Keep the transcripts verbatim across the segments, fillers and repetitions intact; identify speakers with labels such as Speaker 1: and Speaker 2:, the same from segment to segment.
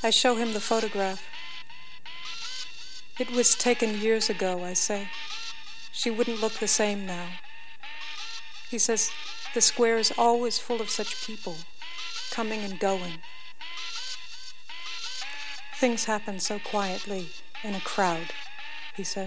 Speaker 1: I show him the photograph. It was taken years ago, I say. She wouldn't look the same now. He says the square is always full of such people, coming and going. Things happen so quietly in a crowd, he says.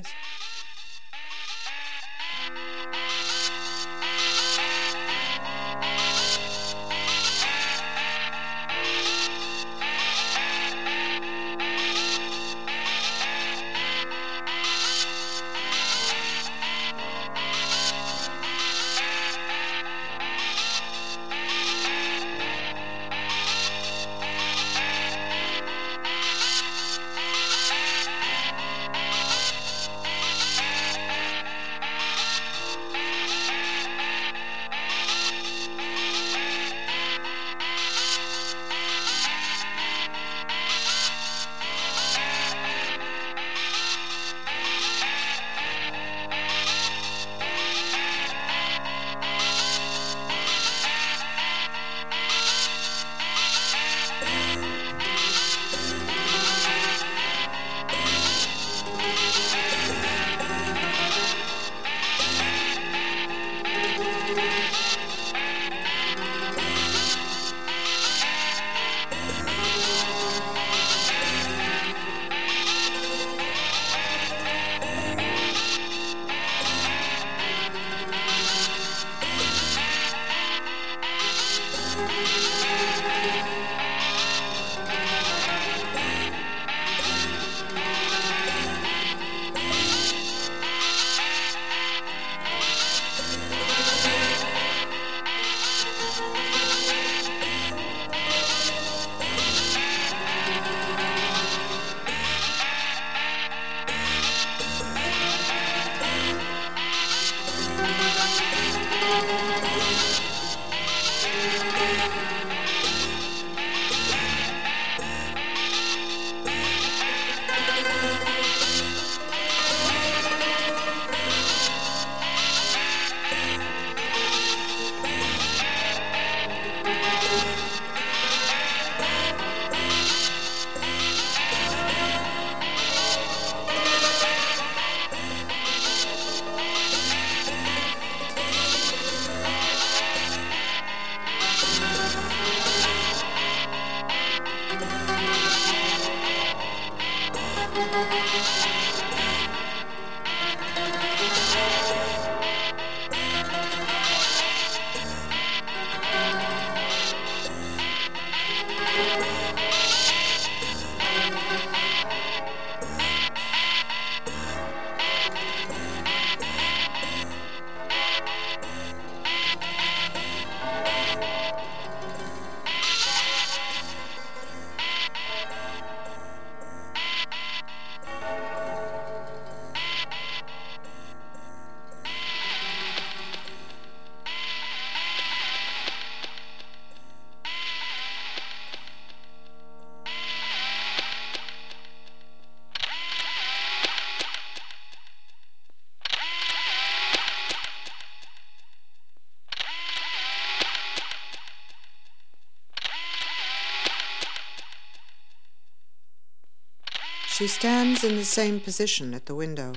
Speaker 2: She stands in the same position at the window.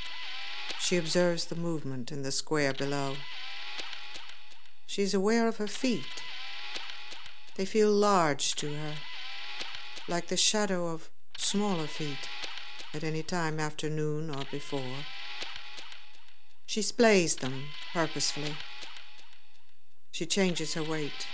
Speaker 2: She observes the movement in the square below. She's aware of her feet. They feel large to her, like the shadow of smaller feet at any time after noon or before. She splays them purposefully. She changes her weight.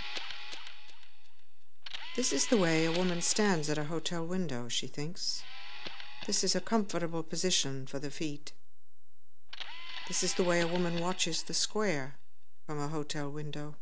Speaker 2: This is the way a woman stands at a hotel window, she thinks. This is a comfortable position for the feet. This is the way a woman watches the square from a hotel window.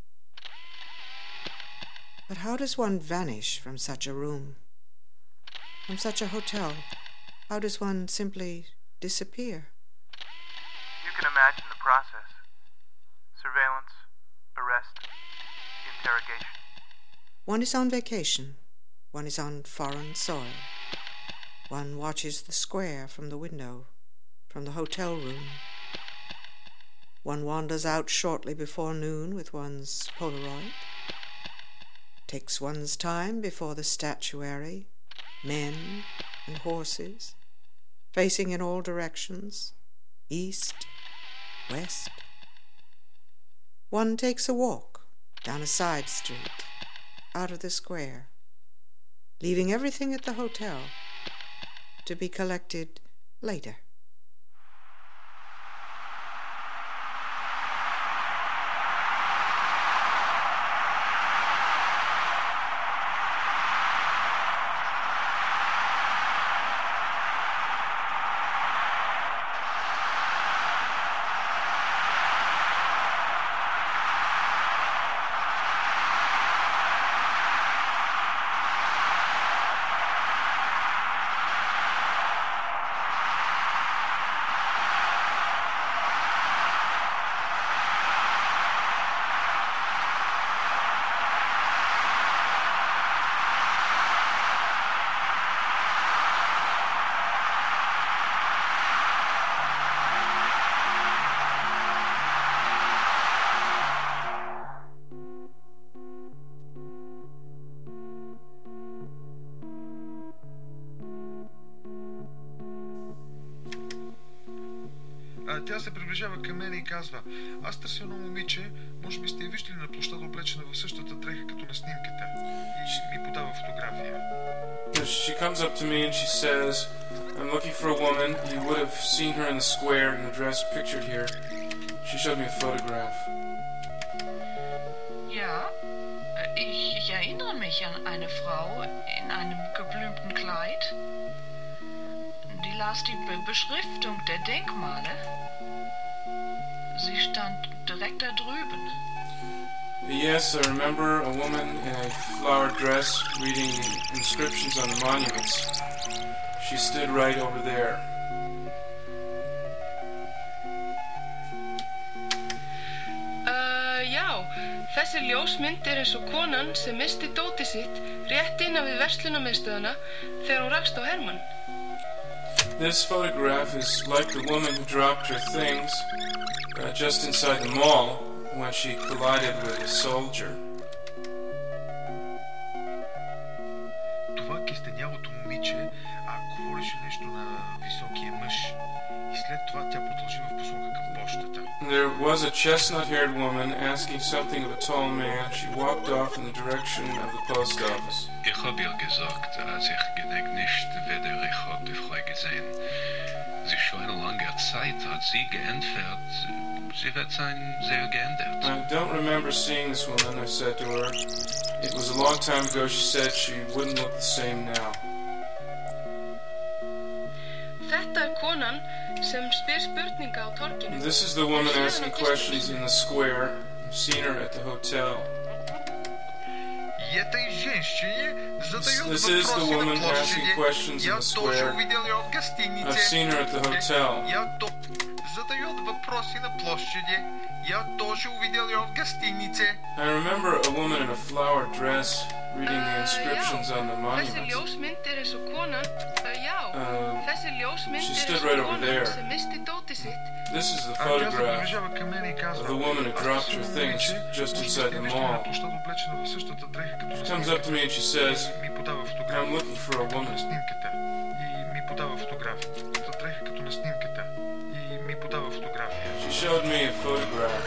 Speaker 2: But how does one vanish from such a room? From such a hotel? How does one simply disappear?
Speaker 3: You can imagine the process. Surveillance, arrest, interrogation.
Speaker 2: One is on vacation. One is on foreign soil. One watches the square from the window, from the hotel room. One wanders out shortly before noon with one's Polaroid, takes one's time before the statuary, men and horses, facing in all directions, east, west. One takes a walk down a side street, out of the square, leaving everything at the hotel to be collected later.
Speaker 4: Тя се приближава към мен и казва: аз търся едно момиче, може би сте я виждали на площада, облечена в същата дреха като на снимката. И ми подава фотография.
Speaker 5: She comes up to me and she says, I'm looking for a woman. You would have seen her in the square in the dress pictured here. She showed me a photograph.
Speaker 6: Ja, ich, ich erinnere mich an eine Frau in einem geblümten Kleid. Die las die Be- Beschriftung der Denkmale. Sie stand direkt da drüben.
Speaker 5: Yes, I remember a woman in a flowered dress reading inscriptions on the monuments. She stood right over there.
Speaker 7: Uh, já, þessi ljósmynd er eins og konan sem misti dótið sitt rétt innan við verslunarmiðstöðina þegar hún rakst á Hermann.
Speaker 5: This photograph is like the woman who dropped her things uh, just inside the mall when she collided with a soldier.
Speaker 4: Това кистенялото момиче а, говореше нещо на високия мъж. И след това тя продължи в посока към пощата.
Speaker 5: There was a chestnut-haired woman asking something of a tall man. She walked off in the direction of the post office.
Speaker 8: Ich habe ihr gesagt, als ich gedenk nicht, weder ich habe die Frau gesehen. Sie schon eine lange Zeit hat sie geentfert. Sie wird sein sehr geändert.
Speaker 5: I don't remember seeing this woman, I said to her. It was a long time ago, she said she wouldn't look the same now.
Speaker 7: Þetta er konan sem spyr spurninga á torginu.
Speaker 5: This is the woman asking questions in the square. I've seen her at the hotel.
Speaker 4: И этой женщине задают
Speaker 5: This
Speaker 4: вопросы
Speaker 5: is the
Speaker 4: на
Speaker 5: woman
Speaker 4: площади.
Speaker 5: asking questions in
Speaker 4: Я
Speaker 5: the
Speaker 4: тоже
Speaker 5: square.
Speaker 4: увидел ее в гостинице.
Speaker 5: I've seen her at the hotel.
Speaker 4: Я то... задает вопросы на площади. Я тоже увидел ее в гостинице.
Speaker 5: I remember a woman in a flowered dress reading the
Speaker 7: Uh,
Speaker 5: inscriptions
Speaker 7: já,
Speaker 5: on the
Speaker 7: þessi
Speaker 5: monuments.
Speaker 7: ljósmynd er eins og konan. Uh, já,
Speaker 5: Uh,
Speaker 7: þessi ljósmynd
Speaker 5: she
Speaker 7: er
Speaker 5: stood
Speaker 7: eins og
Speaker 5: right over
Speaker 7: konan
Speaker 5: there.
Speaker 7: sem misti dótið sitt.
Speaker 5: This is the
Speaker 4: А тя се
Speaker 5: photograph
Speaker 4: приближава към мен и
Speaker 5: of
Speaker 4: казва:
Speaker 5: the woman who
Speaker 4: аз
Speaker 5: dropped
Speaker 4: търся
Speaker 5: her
Speaker 4: едно
Speaker 5: things
Speaker 4: момиче,
Speaker 5: just
Speaker 4: може би
Speaker 5: inside
Speaker 4: сте
Speaker 5: the
Speaker 4: виждали на
Speaker 5: mall.
Speaker 4: площада, облечена в същата дреха като на
Speaker 5: She comes up to me and she says,
Speaker 4: ми подава
Speaker 5: I'm
Speaker 4: фотография.
Speaker 5: looking for a
Speaker 4: На
Speaker 5: woman.
Speaker 4: снимката. И ми подава фотография. За дреха като на снимката. И ми подава фотография.
Speaker 5: She showed me a photograph.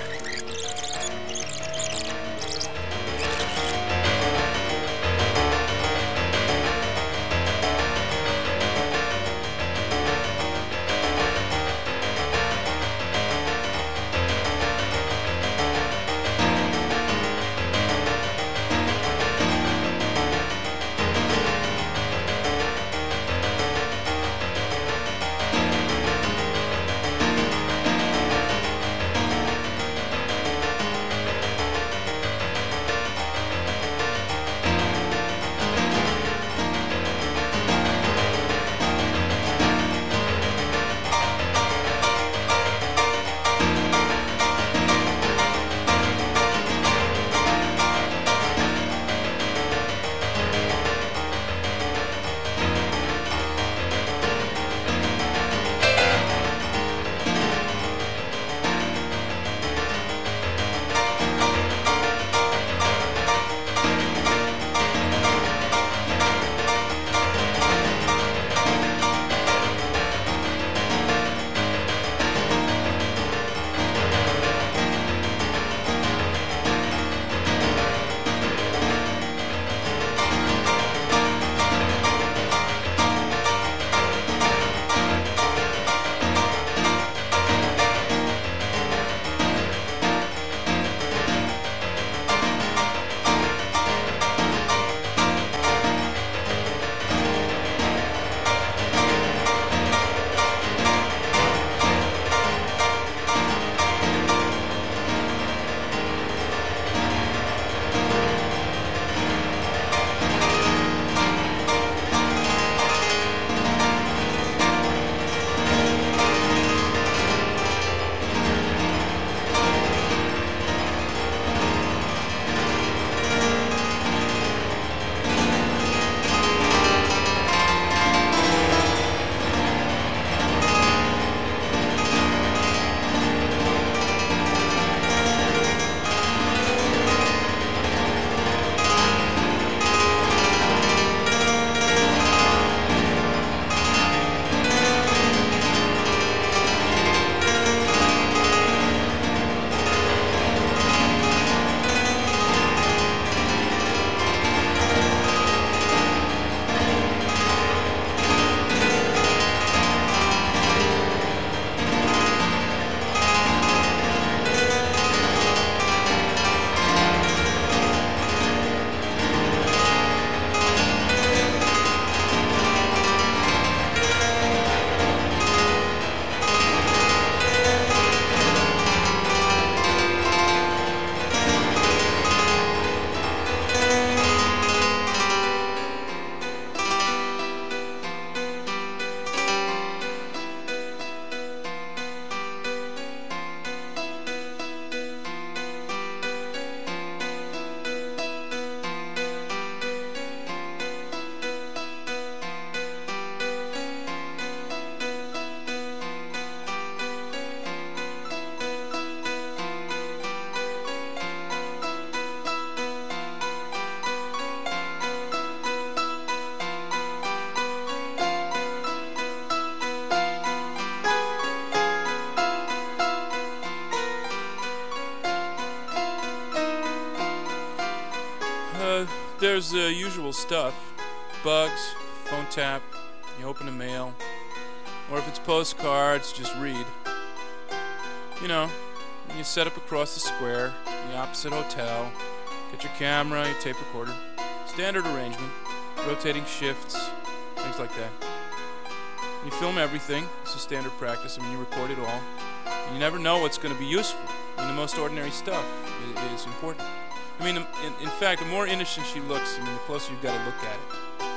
Speaker 5: Uh, there's the usual stuff. Bugs, phone tap, you open the mail. Or if it's postcards, just read. You know, you set up across the square, the opposite hotel, get your camera, your tape recorder. Standard arrangement, rotating shifts, things like that. You film everything. It's a standard practice. I mean, you record it all. And you never know what's going to be useful. I mean, the most ordinary stuff is important. I mean, in, in fact, the more innocent she looks, I mean, the closer you've got to look at it.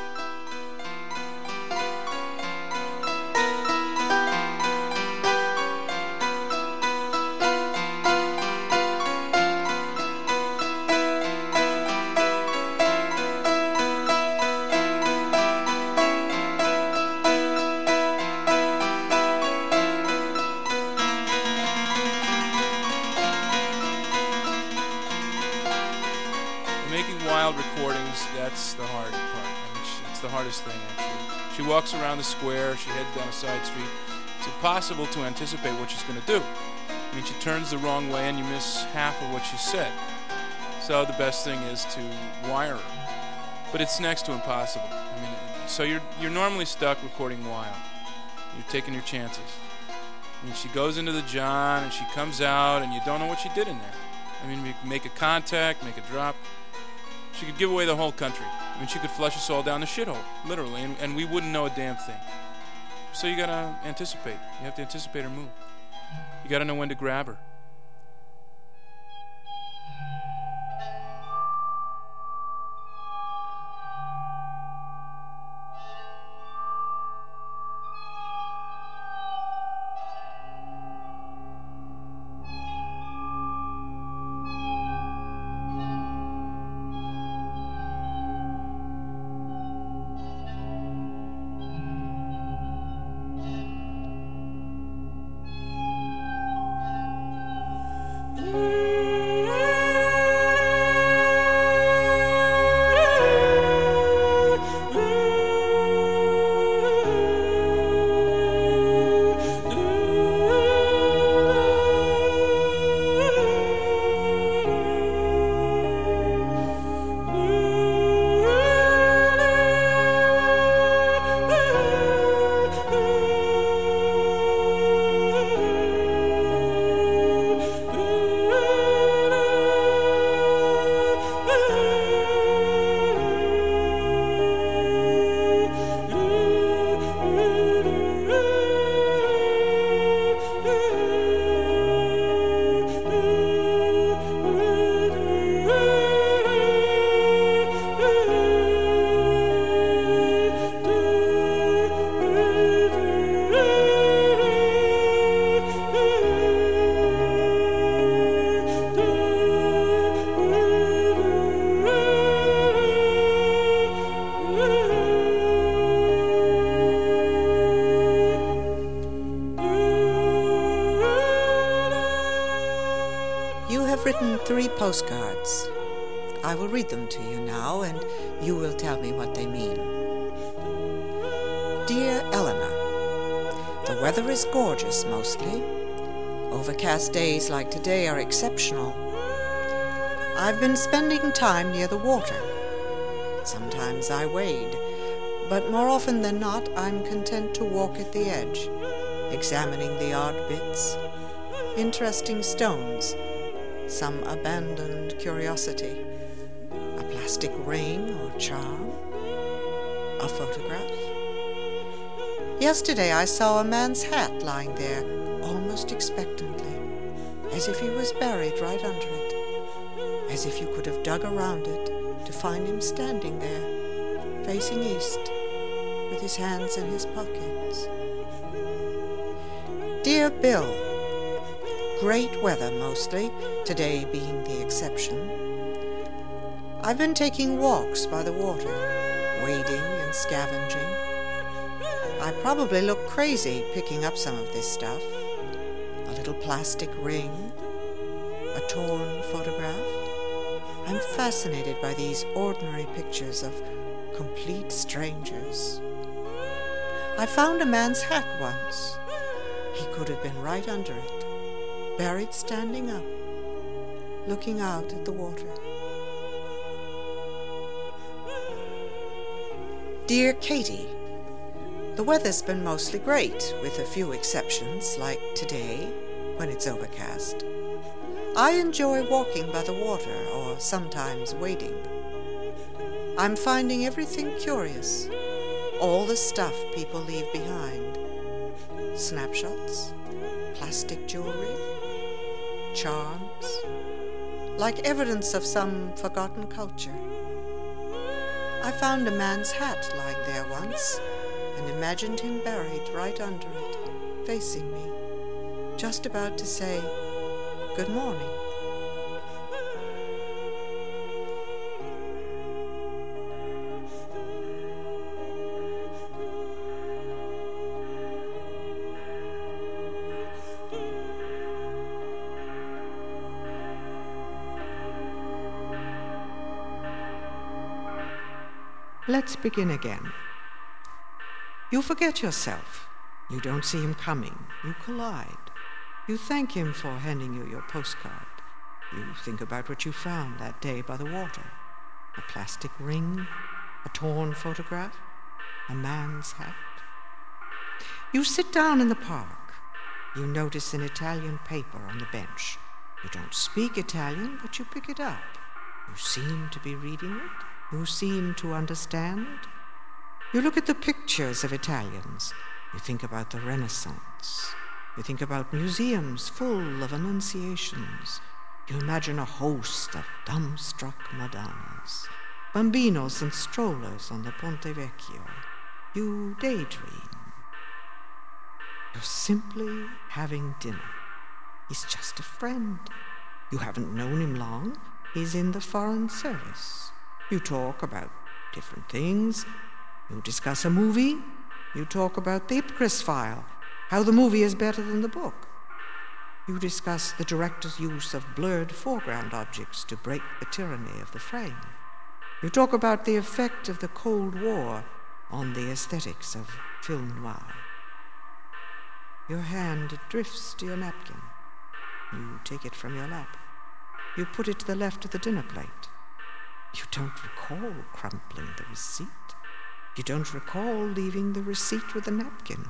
Speaker 5: That's the hard part. I mean, it's the hardest thing, actually. She walks around the square. She heads down a side street. It's impossible to anticipate what she's going to do. I mean, she turns the wrong way and you miss half of what she said. So the best thing is to wire her. But it's next to impossible. I mean, so you're you're normally stuck recording wild. You're taking your chances. I mean, she goes into the John and she comes out and you don't know what she did in there. I mean, you can make a contact, make a drop. She could give away the whole country. I mean, she could flush us all down the shithole, literally, and, and we wouldn't know a damn thing. So you gotta anticipate. You have to anticipate her move. You gotta know when to grab her.
Speaker 2: Written three postcards. I will read them to you now, and you will tell me what they mean. Dear Eleanor, the weather is gorgeous mostly. Overcast days like today are exceptional. I've been spending time near the water. Sometimes I wade, but more often than not, I'm content to walk at the edge, examining the odd bits, interesting stones, some abandoned curiosity, a plastic ring or charm, a photograph. Yesterday I saw a man's hat lying there, almost expectantly, as if he was buried right under it, as if you could have dug around it to find him standing there, facing east, with his hands in his pockets. Dear Bill, great weather mostly, today being the exception. I've been taking walks by the water, wading and scavenging. I probably look crazy picking up some of this stuff. A little plastic ring, a torn photograph. I'm fascinated by these ordinary pictures of complete strangers. I found a man's hat once. He could have been right under it, buried standing up, looking out at the water. Dear Katie, the weather's been mostly great, with a few exceptions, like today, when it's overcast. I enjoy walking by the water, or sometimes wading. I'm finding everything curious, all the stuff people leave behind. Snapshots, plastic jewelry, charms, like evidence of some forgotten culture. I found a man's hat lying there once, and imagined him buried right under it, facing me, just about to say, "Good morning." Let's begin again. You forget yourself. You don't see him coming. You collide. You thank him for handing you your postcard. You think about what you found that day by the water. A plastic ring, a torn photograph, a man's hat. You sit down in the park. You notice an Italian paper on the bench. You don't speak Italian, but you pick it up. You seem to be reading it. You seem to understand. You look at the pictures of Italians. You think about the Renaissance. You think about museums full of annunciations. You imagine a host of dumbstruck Madonnas, bambinos and strollers on the Ponte Vecchio. You daydream. You're simply having dinner. He's just a friend. You haven't known him long. He's in the Foreign Service. You talk about different things. You discuss a movie. You talk about the Ipcris file, how the movie is better than the book. You discuss the director's use of blurred foreground objects to break the tyranny of the frame. You talk about the effect of the Cold War on the aesthetics of film noir. Your hand drifts to your napkin. You take it from your lap. You put it to the left of the dinner plate. You don't recall crumpling the receipt. You don't recall leaving the receipt with the napkin.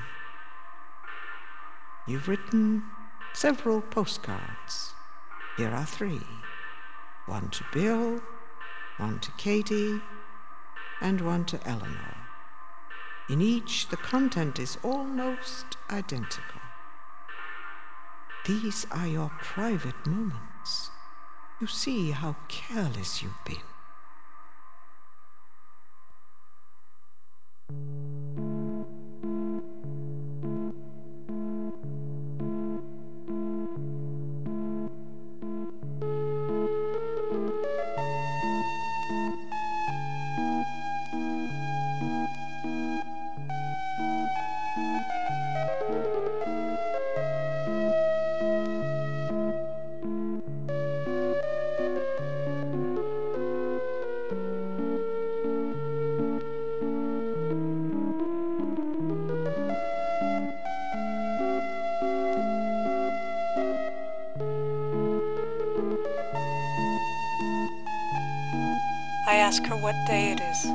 Speaker 2: You've written several postcards. Here are three. One to Bill, one to Katie, and one to Eleanor. In each, the content is almost identical. These are your private moments. You see how careless you've been.
Speaker 1: I ask her what day it is.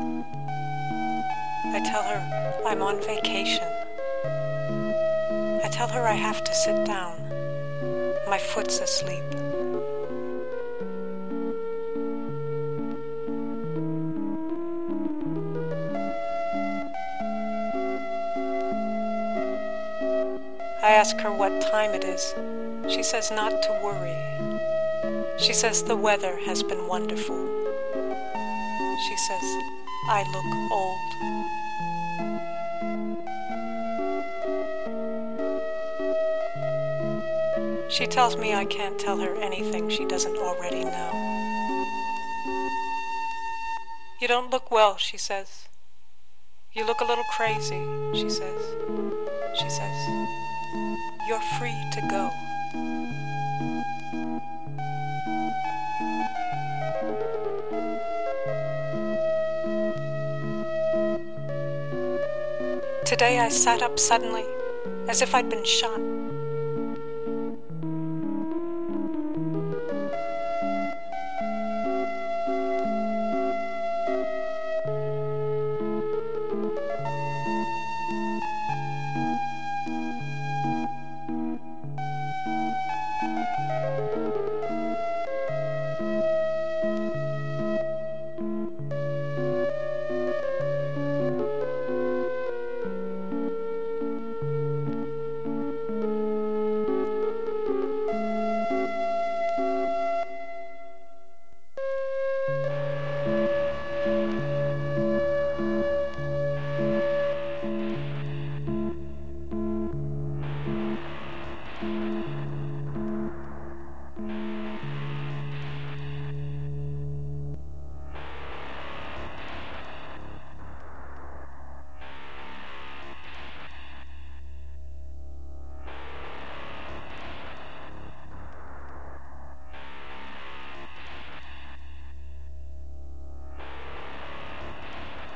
Speaker 1: I tell her I'm on vacation. I tell her I have to sit down. My foot's asleep. I ask her what time it is. She says not to worry. She says the weather has been wonderful. She says I look old. She tells me I can't tell her anything she doesn't already know. You don't look well, she says. You look a little crazy, she says. She says, you're free to go. Today I sat up suddenly, as if I'd been shot.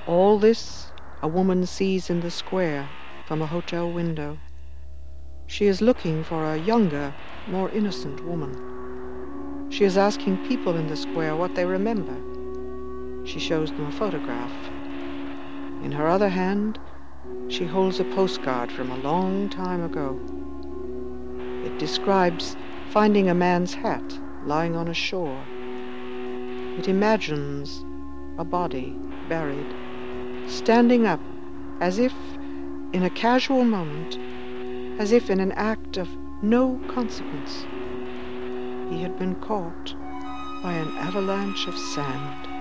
Speaker 2: All this a woman sees in the square from a hotel window. She is looking for a younger, more innocent woman. She is asking people in the square what they remember. She shows them a photograph. In her other hand, she holds a postcard from a long time ago. It describes finding a man's hat lying on a shore. It imagines a body buried, standing up as if in a casual moment, as if in an act of no consequence. He had been caught by an avalanche of sand.